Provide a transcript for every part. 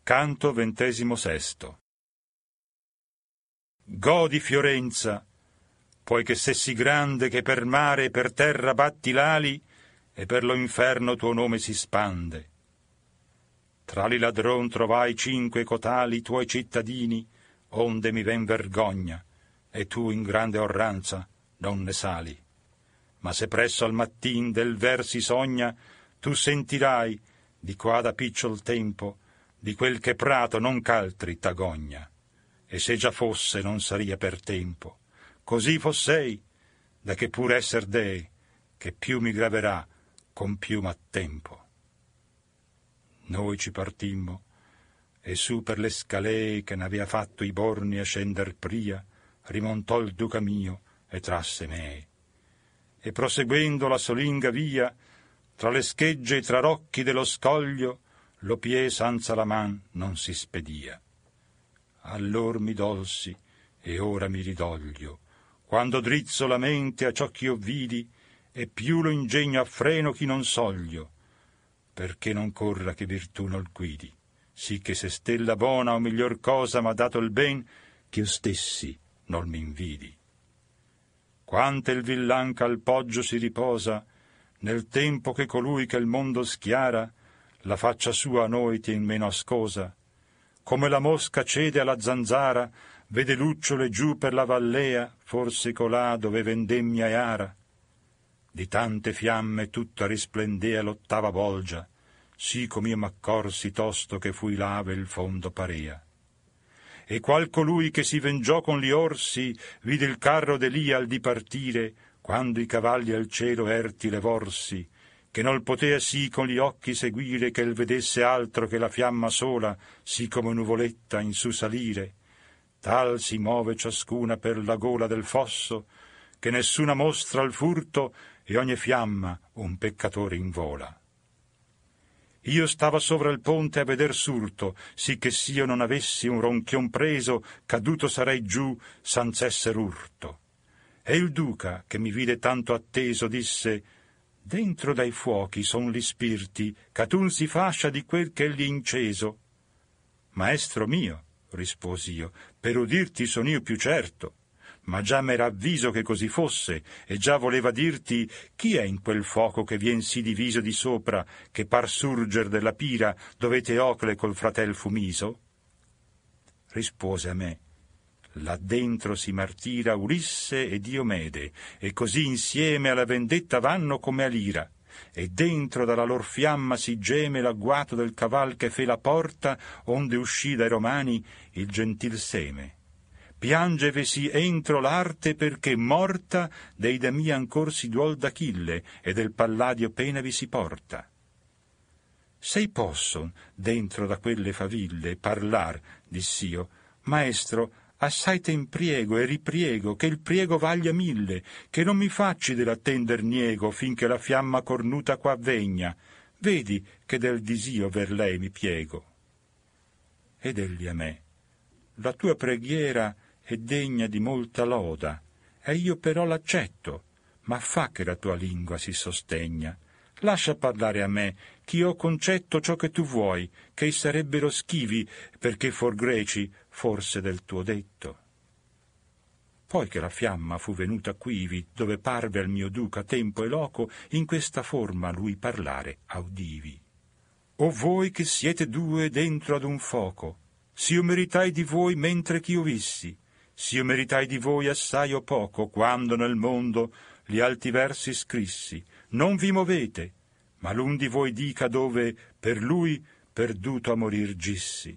Canto XXVI. Godi, Fiorenza, poiché sei sì grande che per mare e per terra batti l'ali e per lo inferno tuo nome si spande. Tra li ladron trovai 5 cotali tuoi cittadini, onde mi ven vergogna, e tu in grande orranza non ne sali. Ma se presso al mattin del ver si sogna, tu sentirai, di qua da picciol tempo, di quel che prato non ch'altri t'agogna. E se già fosse non saria per tempo, così fossei, da che pur esser dee, che più mi graverà con più m'attempo. Noi ci partimmo, e su per le scalee che n'avea fatto i borni a scender pria, rimontò il duca mio e trasse me. E proseguendo la solinga via, tra le schegge e tra rocchi dello scoglio, lo pie senza la man non si spedia. Allor mi dolsi e ora mi ridoglio, quando drizzo la mente a ciò ch'io vidi, e più lo ingegno a freno chi non soglio, perché non corra che virtù non guidi, sì che se stella bona o miglior cosa m'ha dato il ben, ch'io stessi non m'invidi. Quante il villan ch'al poggio si riposa, nel tempo che colui che il mondo schiara, la faccia sua a noi tien meno ascosa, come la mosca cede alla zanzara, vede lucciole giù per la vallea, forse colà dove vendemmia e ara. Di tante fiamme tutta risplendea l'ottava bolgia, sì com'io m'accorsi tosto che fui lave il fondo parea. E qual colui che si vengiò con gli orsi, vide il carro d'Elia al dipartire, quando i cavalli al cielo erti levorsi, che non potea sì con gli occhi seguire che il vedesse altro che la fiamma sola, sì come nuvoletta in su salire. Tal si muove ciascuna per la gola del fosso, che nessuna mostra il furto e ogni fiamma un peccatore invola. Io stava sovra il ponte a veder surto, sì che s'io non avessi un ronchion preso, caduto sarei giù sanz'esser urto. E il duca, che mi vide tanto atteso, disse: dentro dai fuochi son li spirti, c'atun si fascia di quel che egli inceso. Maestro mio, risposi io, per udirti son io più certo, ma già m'era avviso che così fosse, e già voleva dirti chi è in quel fuoco che vien sì diviso di sopra, che par surger della pira, dove Teocle col fratel fu miso? Rispose a me: là dentro si martira Ulisse e Diomede, e così insieme alla vendetta vanno come a l'ira, e dentro dalla lor fiamma si geme l'agguato del caval che fe la porta, onde uscì dai Romani il gentil seme. Piangevesi entro l'arte perché morta dei da mia ancor si duol d'Achille, e del Palladio pena vi si porta. Sei posson dentro da quelle faville parlar, diss'io, maestro, assai ten priego e ripriego, che il priego vaglia 1000, che non mi facci dell'attender niego finché la fiamma cornuta qua vegna, vedi che del disio ver lei mi piego. Ed egli a me: la tua preghiera è degna di molta loda, e io però l'accetto, ma fa che la tua lingua si sostegna. Lascia parlare a me, ch'io ho concetto ciò che tu vuoi, che sarebbero schivi, perché for greci, forse del tuo detto. Poi che la fiamma fu venuta quivi, dove parve al mio duca tempo e loco, in questa forma lui parlare audivi. O voi che siete due dentro ad un foco, s'io meritai di voi mentre ch'io vissi, s'io meritai di voi assai o poco, quando nel mondo gli alti versi scrissi, non vi movete, ma l'un di voi dica dove per lui perduto a morir gissi.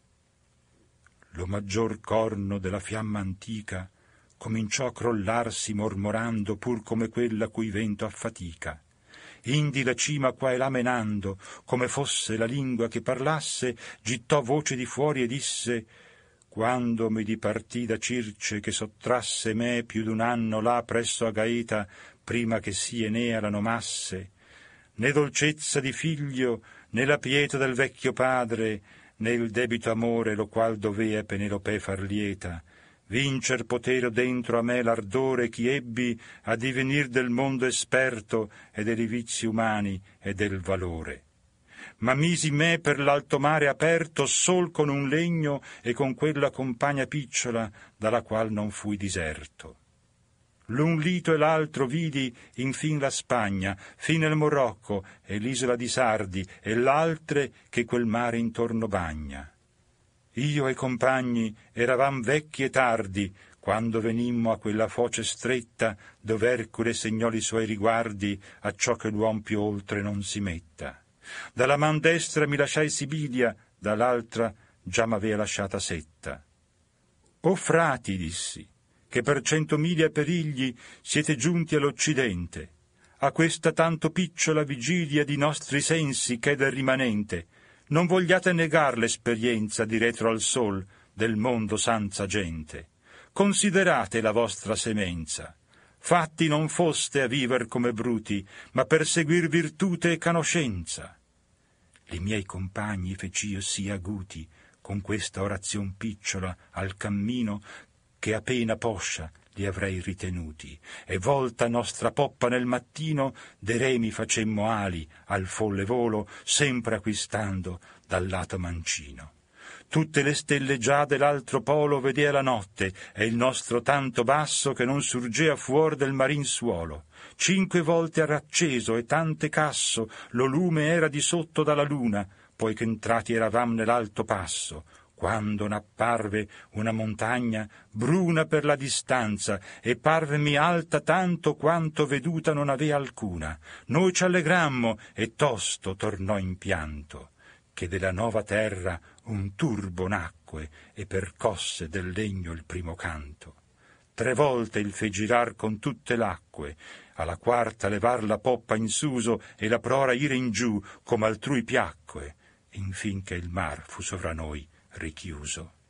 Lo maggior corno della fiamma antica cominciò a crollarsi mormorando pur come quella cui vento affatica. Indi la cima qua e là menando, come fosse la lingua che parlasse, gittò voce di fuori e disse: quando mi dipartì da Circe che sottrasse me più d'un anno là presso a Gaeta, prima che sì Enea la nomasse, né dolcezza di figlio, né la pietà del vecchio padre, né il debito amore lo qual dovea Penelope far lieta, vincer potero dentro a me l'ardore chi ebbi a divenir del mondo esperto e dei vizi umani e del valore. ma misi me per l'alto mare aperto sol con un legno e con quella compagna picciola dalla qual non fui diserto. L'un lito e l'altro vidi infin la Spagna, fino il Morocco e l'isola di Sardi e l'altre che quel mare intorno bagna. Io e compagni eravam vecchi e tardi quando venimmo a quella foce stretta dove Ercole segnò i suoi riguardi a ciò che l'uom più oltre non si metta. Dalla man destra mi lasciai Sibilia, dall'altra già m'avea lasciata Setta. O frati, dissi, che per 100 miglia perigli siete giunti all'Occidente, a questa tanto picciola vigilia di nostri sensi ch'è del rimanente, non vogliate negar l'esperienza di retro al sol del mondo senza gente. Considerate la vostra semenza. Fatti non foste a viver come bruti, ma per seguir virtute e conoscenza. Li miei compagni fec'io sì aguti con questa orazion picciola al cammino che appena poscia li avrei ritenuti, e volta nostra poppa nel mattino de remi facemmo ali al folle volo, sempre acquistando dal lato mancino. Tutte le stelle già dell'altro polo vedea la notte, e il nostro tanto basso che non surgea fuor del marin suolo. 5 volte era acceso e tante casso lo lume era di sotto dalla luna, poi che entrati eravam nell'alto passo, quando n'apparve una montagna bruna per la distanza e parvemi alta tanto quanto veduta non avea alcuna. Noi ci allegrammo e tosto tornò in pianto, che della nova terra un turbo nacque e percosse del legno il primo canto. 3 volte il fe girar con tutte l'acque, alla quarta levar la poppa in suso e la prora ire in giù come altrui piacque, infin che il mar fu sovra noi richiuso.